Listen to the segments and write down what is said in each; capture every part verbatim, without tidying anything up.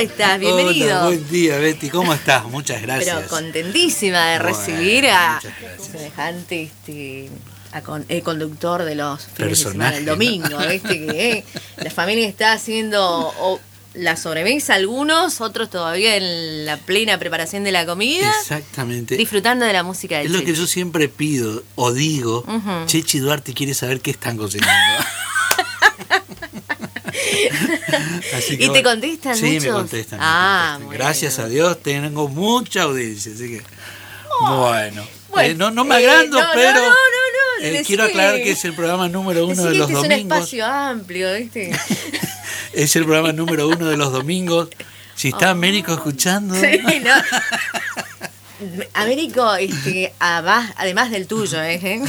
estás? Bienvenido. Hola, buen día, Betty. ¿Cómo estás? Muchas gracias. Pero contentísima de Bueno, recibir a muchas gracias. semejante este, a con, el conductor de los fines Personaje, de semana, el domingo, ¿no? ¿viste? Que eh, la familia está haciendo o, la sobremesa, algunos, otros todavía en la plena preparación de la comida. Exactamente. Disfrutando de la música de Es lo Chechi. que yo siempre pido o digo. Ujú. Chechi Duarte quiere saber qué están cocinando. Así que ¿Y te bueno. contestan Sí, muchos? me contestan. me Ah, contestan. bueno. Gracias a Dios tengo mucha audiencia, así que bueno. Bueno, Eh, no, no me eh, agrando, no, no, pero no, no, no, eh, decí quiero que- aclarar que es el programa número uno Decí de que los este es un domingos. espacio amplio, ¿viste? Es el programa número uno de los domingos. Si está Oh. Américo escuchando. Sí, no. Américo, este, además, además del tuyo, ¿eh?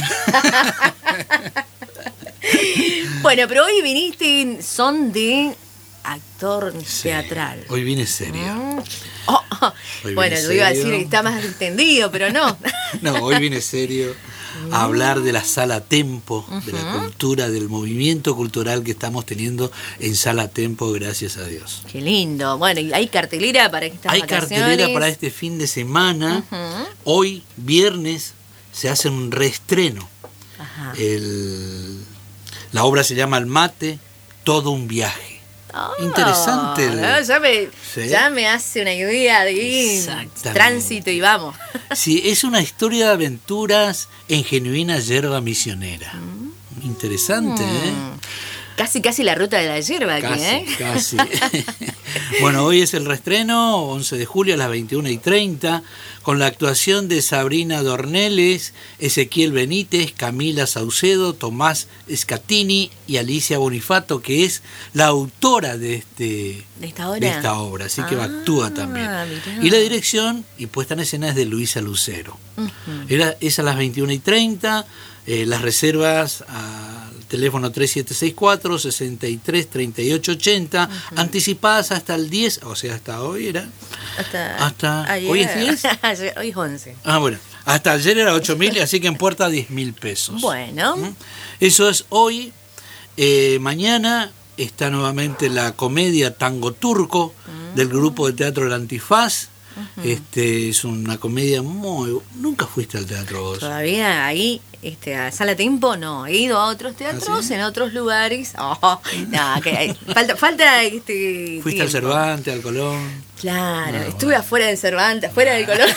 Bueno, pero hoy viniste, son de actor Sí, teatral. Hoy vine serio. Mm. Oh, oh. Hoy Bueno, viene yo iba a decir serio. que está más distendido, pero no. No, hoy vine serio a hablar de la Sala Tempo, de la cultura, del movimiento cultural que estamos teniendo en Sala Tempo, gracias a Dios. Qué lindo. Bueno, y hay cartelera para estas Hay vacaciones. cartelera para este fin de semana. Ujú. Hoy, viernes, se hace un reestreno. Ajá. El, la obra se llama El Mate, todo un viaje. Ah, Interesante el- ¿no? Ya, me, Sí. ya me hace una idea de Exactamente. tránsito y vamos. Sí, es una historia de aventuras en genuina yerba misionera. Interesante, ¿eh? Mm. Casi, casi la ruta de la hierba aquí, Casi, ¿eh? casi. Bueno, hoy es el reestreno, once de julio a las veintiuna y treinta, con la actuación de Sabrina Dorneles, Ezequiel Benítez, Camila Saucedo, Tomás Scatini y Alicia Bonifato, que es la autora de este ¿De esta obra? de esta obra, así que Ah, actúa también. mirá. Y la dirección y puesta en escena es de Luisa Lucero. Ujú. Era, es a las veintiuna y treinta, eh, las reservas al teléfono tres siete seis cuatro, seis tres, tres ocho ocho cero, anticipadas hasta el diez, o sea, hasta hoy era. Hasta, Hasta- ayer. ¿hoy es diez? Ayer- hoy es once. Ah, bueno, hasta ayer era ocho mil, así que en puerta diez mil pesos. Bueno, ¿Mm? Eso es hoy. Eh, mañana está nuevamente la comedia Tango Turco del grupo de teatro El Antifaz. Este es una comedia muy... Nunca fuiste al teatro vos. todavía ahí, este, a Sala Tempo, no. He ido a otros teatros, ¿Ah, sí? en otros lugares. Oh, no, que hay- falta, falta este. Fuiste al tiempo. Cervantes, al Colón. Claro, No, estuve bueno. afuera del Cervantes, afuera del Colón.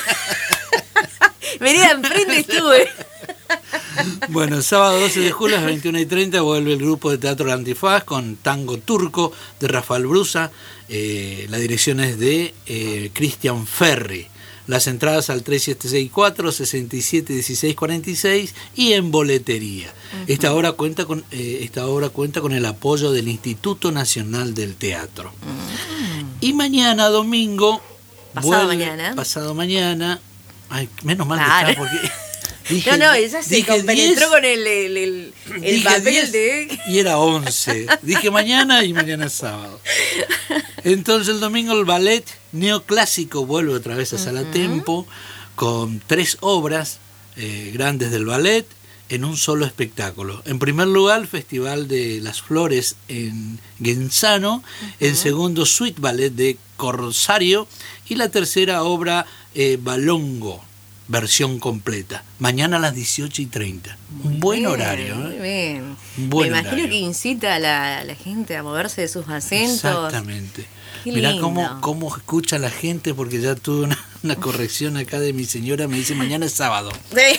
Venía enfrente estuve. Bueno, el sábado doce de julio a las veintiuna y treinta vuelve el grupo de teatro El Antifaz con Tango Turco de Rafael Brusa. Eh, la dirección es de eh, Cristian Ferri. Las entradas al tres siete seis cuatro, seis siete uno seis cuatro seis y en boletería. Esta obra cuenta con eh, esta obra cuenta con el apoyo del Instituto Nacional del Teatro. Y mañana domingo Pasado vuelve- mañana. pasado mañana. Ay, menos mal Claro. que está porque dije- No, no, ella se dije compenetró diez, con el, el, el, el dije papel diez de. y era once. Dije mañana y mañana es sábado. Entonces el domingo el ballet neoclásico vuelve otra vez a Sala Tempo con tres obras eh, grandes del ballet en un solo espectáculo. En primer lugar, el Festival de las Flores en Genzano. En segundo, Suite Ballet de Corsario. Y la tercera obra, eh, Balongo, versión completa. Mañana a las dieciocho y treinta. Un buen Bien, horario. Muy ¿eh? bien. Un buen Me imagino horario. que incita a la, a la gente a moverse de sus asientos. Exactamente. Qué Mirá lindo. cómo, cómo escucha la gente, porque ya tuve una, una corrección acá de mi señora, me dice mañana es sábado. Sí.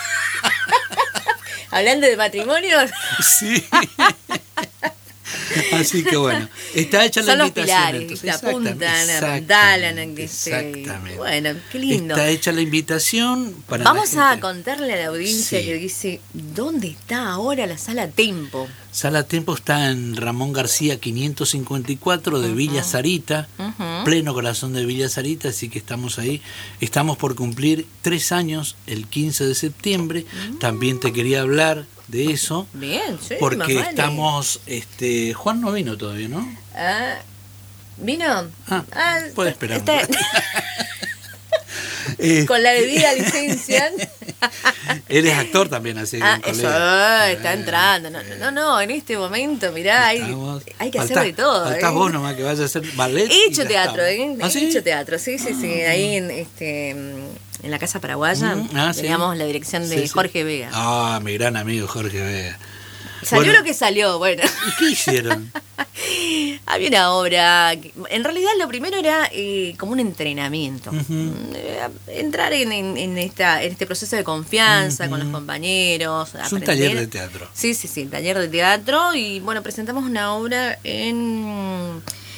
Hablando de matrimonios, Sí. Así que bueno, está hecha la son los invitación. pilares, entonces. ¿viste? Apuntan, Exactamente, apuntalan, que se- exactamente. Bueno, qué lindo. Está hecha la invitación para Vamos la a gente. contarle a la audiencia Sí. que dice, ¿dónde está ahora la Sala Tempo? Sala Tempo está en Ramón García quinientos cincuenta y cuatro de Villa Sarita, Ujú. pleno corazón de Villa Sarita, así que estamos ahí. Estamos por cumplir tres años el quince de septiembre. También te quería hablar de eso, Bien, sí, más porque vale. estamos... este Juan no vino todavía, ¿no? Ah, ¿vino? Ah, Ah, puede esperar un está- rato. Eh, con la debida licencia. Él es actor también, así que Ah, un eso, colega. está Eh, entrando. No, no, no, en este momento, mirá, hay, estamos- hay que faltá- hacer de todo. faltás ¿eh? vos nomás que vayas a hacer ballet. He y hecho ya teatro, estamos. ¿eh? ¿Ah, He sí? hecho teatro, sí, sí, sí. Ahí en, este, en la Casa Paraguaya, Mm, ah, sí. digamos, la dirección de Sí, sí. Jorge Vega. Ah, mi gran amigo Jorge Vega. Salió Bueno, lo que salió, bueno. ¿y qué hicieron? Había una obra, que- en realidad lo primero era eh, como un entrenamiento. Ujú. Eh, Entrar en, en, en esta, en este proceso de confianza con los Ujú. compañeros. Es un aprender. taller de teatro. Sí, sí, sí, taller de teatro. Y bueno, presentamos una obra en,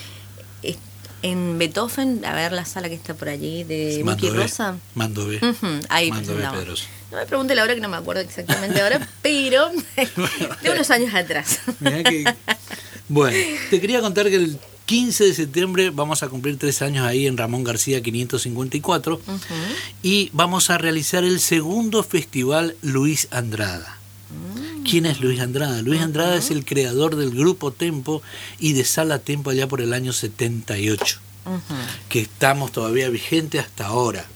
est- en Beethoven, a ver la sala que está por allí, de Vicky Mandové. Rosa. Mandové. Ujú, ahí Mandové presentamos. Pedroso. No me pregunte la hora que no me acuerdo exactamente ahora, pero de unos años atrás. Mirá que- Bueno, te quería contar que el quince de septiembre vamos a cumplir tres años ahí en Ramón García quinientos cincuenta y cuatro Ujú. y vamos a realizar el segundo festival Luis Andrada. ¿Quién es Luis Andrada? Luis Andrada es el creador del Grupo Tempo y de Sala Tempo allá por el año setenta y ocho, Ujú. que estamos todavía vigentes hasta ahora.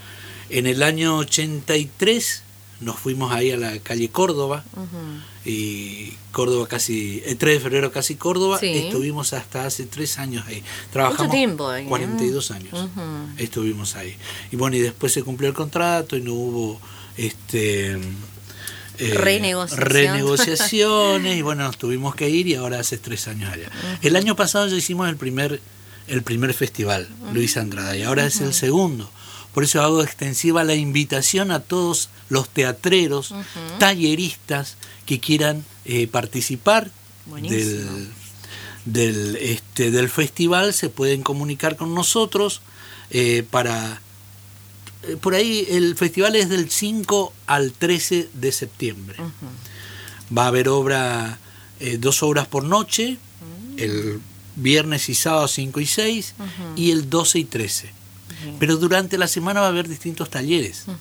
En el año ochenta y tres nos fuimos ahí a la calle Córdoba, Ujú. y Córdoba casi, el tres de febrero casi Córdoba, Sí. estuvimos hasta hace tres años ahí. Trabajamos Mucho tiempo ahí, ¿eh? cuarenta y dos años, Ujú. estuvimos ahí. Y bueno, y después se cumplió el contrato y no hubo este eh, Renegociación. renegociaciones y bueno, nos tuvimos que ir y ahora hace tres años allá. El año pasado ya hicimos el primer, el primer festival, Luis Andrada, y ahora es el segundo. Por eso hago extensiva la invitación a todos los teatreros, Ujú. talleristas que quieran eh, participar Buenísimo. del, del, este, del festival. Se pueden comunicar con nosotros eh, para... eh, Por ahí el festival es del cinco al trece de septiembre. Ujú. Va a haber obra, eh, dos obras por noche, el viernes y sábado cinco y seis, Ujú. y el doce y trece. Bien. Pero durante la semana va a haber distintos talleres Ujú.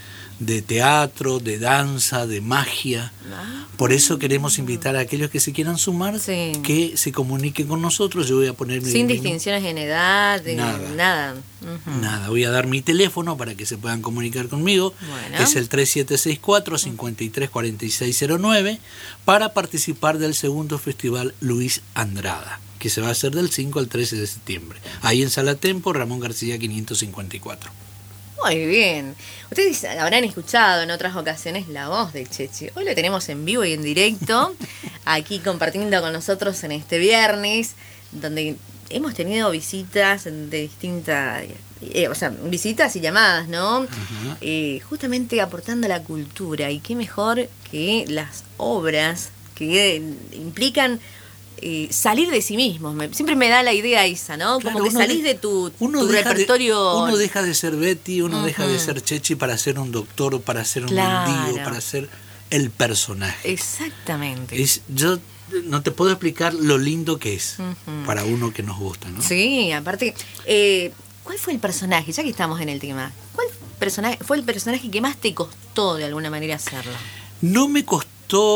de teatro, de danza, de magia. Ah. Por eso queremos invitar a aquellos que se quieran sumar, Sí. que se comuniquen con nosotros. Yo voy a poner mi- Sin mi- distinciones en edad, de Nada. nada. Ujú. Nada, voy a dar mi teléfono para que se puedan comunicar conmigo, Bueno. que es el tres siete seis cuatro, cinco tres cuatro seis cero nueve, para participar del segundo festival Luis Andrada, que se va a hacer del cinco al trece de septiembre, ahí en Sala Tempo, Ramón García quinientos cincuenta y cuatro. Muy bien. Ustedes habrán escuchado en otras ocasiones la voz de Chechi. Hoy lo tenemos en vivo y en directo, aquí compartiendo con nosotros en este viernes, donde hemos tenido visitas de distintas, eh, o sea, visitas y llamadas, ¿no? Ajá. Eh, justamente aportando a la cultura. Y qué mejor que las obras que eh, implican eh, salir de sí mismos. Me- siempre me da la idea esa, ¿no? Claro, Como que uno salís de- de tu, Uno tu deja, de, repertorio. uno deja de ser Betty, uno Ujú. deja de ser Chechi para ser un doctor, para ser un Claro. mendigo, para ser el personaje. Exactamente. Es, yo no te puedo explicar lo lindo que es Ujú. para uno que nos gusta, ¿no? Sí, aparte, eh, ¿cuál fue el personaje? Ya que estamos en el tema, ¿cuál personaje fue el personaje que más te costó de alguna manera hacerlo? No me costó,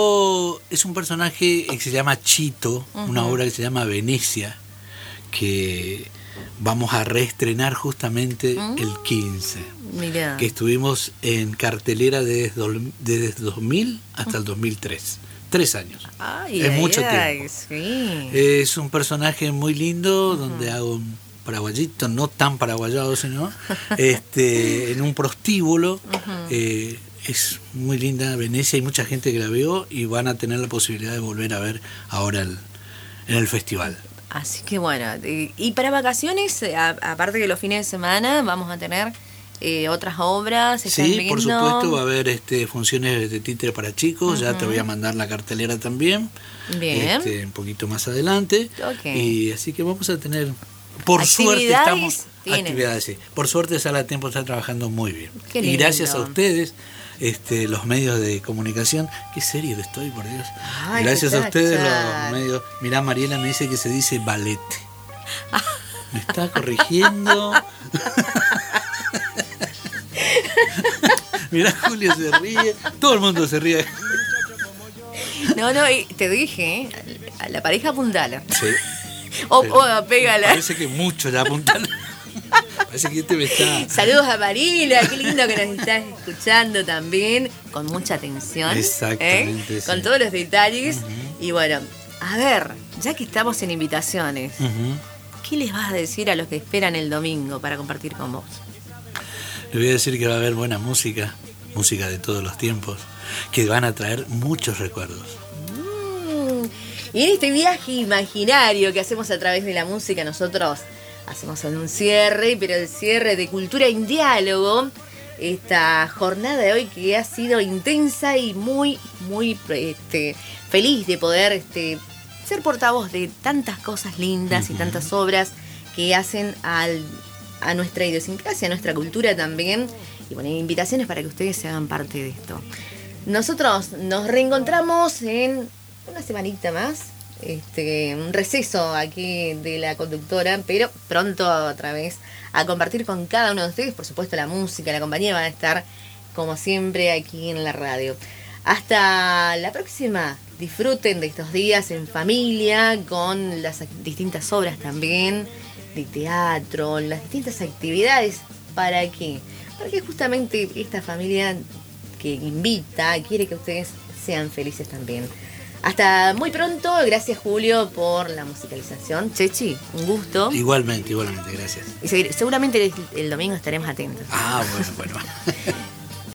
es un personaje que se llama Chito, una Ujú. obra que se llama Venecia, que vamos a reestrenar justamente Mm. el quince, Mirá. que estuvimos en cartelera desde, dol- desde dos mil hasta el dos mil tres, tres años. Ay, es ay, mucho ay, tiempo. sí. Es un personaje muy lindo, donde hago un paraguayito, no tan paraguayado, sino este, en un prostíbulo. Eh, es muy linda Venecia, hay mucha gente que la vio y van a tener la posibilidad de volver a ver ahora el- en el festival. Así que bueno, y, y para vacaciones, a- aparte de los fines de semana, vamos a tener eh, otras obras. ¿se están Sí, por viendo? supuesto, va a haber este, funciones de títere para chicos, ya te voy a mandar la cartelera también, Bien. este, un poquito más adelante. Ok. Y así que vamos a tener, por suerte Actividades estamos, tienen. actividades, sí. Por suerte Sala Tempo está trabajando muy bien. Qué Y lindo. gracias a ustedes, este, los medios de comunicación, qué serio que estoy, por Dios. Ay, Gracias qué a ustedes chacha. los medios. Mirá, Mariela me dice que se dice ballet. Me está corrigiendo. Mirá, Julio se ríe. Todo el mundo se ríe. No, no, y te dije, ¿eh? A la pareja apuntala. Sí. O, Pero o pégala. Parece que mucho ya apuntan. Parece que este me está... Saludos a Marila, qué lindo que nos estás escuchando también, con mucha atención. Exactamente. ¿eh? Sí. Con todos los detalles. Uh-huh. Y bueno, a ver, ya que estamos en invitaciones, Uh-huh. ¿qué les vas a decir a los que esperan el domingo para compartir con vos? Les voy a decir que va a haber buena música, música de todos los tiempos, que van a traer muchos recuerdos. Mm. Y en este viaje imaginario que hacemos a través de la música, nosotros hacemos un cierre, pero el cierre de Cultura en Diálogo, esta jornada de hoy que ha sido intensa y muy, muy este, feliz de poder este, ser portavoz de tantas cosas lindas uh-huh. y tantas obras que hacen al, a nuestra idiosincrasia, a nuestra cultura también. Y bueno, invitaciones para que ustedes se hagan parte de esto. Nosotros nos reencontramos en una semanita más. Este, un receso aquí de la conductora, pero pronto otra vez a compartir con cada uno de ustedes. Por supuesto, la música, la compañía van a estar como siempre aquí en la radio. Hasta la próxima. Disfruten de estos días en familia, con las distintas obras también de teatro, las distintas actividades. ¿Para qué? Para que justamente esta familia que invita quiere que ustedes sean felices también. Hasta muy pronto. Gracias, Julio, por la musicalización. Chechi, un gusto. Igualmente, igualmente, gracias. Y seguramente el, el domingo estaremos atentos. Ah, bueno, bueno.